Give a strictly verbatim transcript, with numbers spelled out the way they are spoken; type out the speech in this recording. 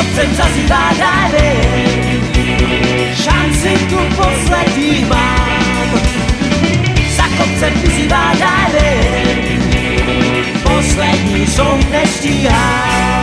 kopcem zazývá, daj ven, šanci tu poslední mám. Za kopcem vyzývá, daj ven, poslední som nestíhám.